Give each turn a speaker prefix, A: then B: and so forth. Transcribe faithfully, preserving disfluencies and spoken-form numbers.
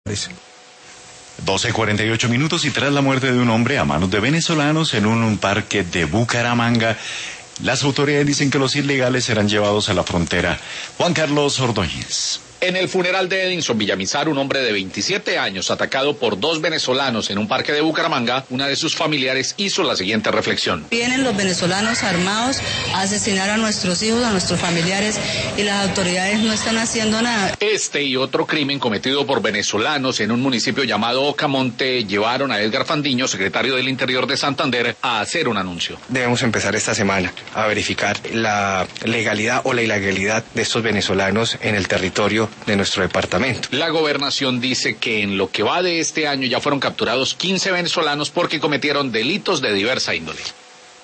A: doce cuarenta y ocho minutos y tras la muerte de un hombre a manos de venezolanos en un, un parque de Bucaramanga, las autoridades dicen que los ilegales serán llevados a la frontera. Juan Carlos Ordóñez.
B: En el funeral de Edinson Villamizar, un hombre de veintisiete años atacado por dos venezolanos en un parque de Bucaramanga, una de sus familiares hizo la siguiente reflexión.
C: Vienen los venezolanos armados a asesinar a nuestros hijos, a nuestros familiares, y las autoridades no están haciendo nada.
B: Este y otro crimen cometido por venezolanos en un municipio llamado Ocamonte llevaron a Edgar Fandiño, secretario del Interior de Santander, a hacer un anuncio.
D: Debemos empezar esta semana a verificar la legalidad o la ilegalidad de estos venezolanos en el territorio de nuestro departamento.
B: La gobernación dice que en lo que va de este año ya fueron capturados quince venezolanos porque cometieron delitos de diversa índole.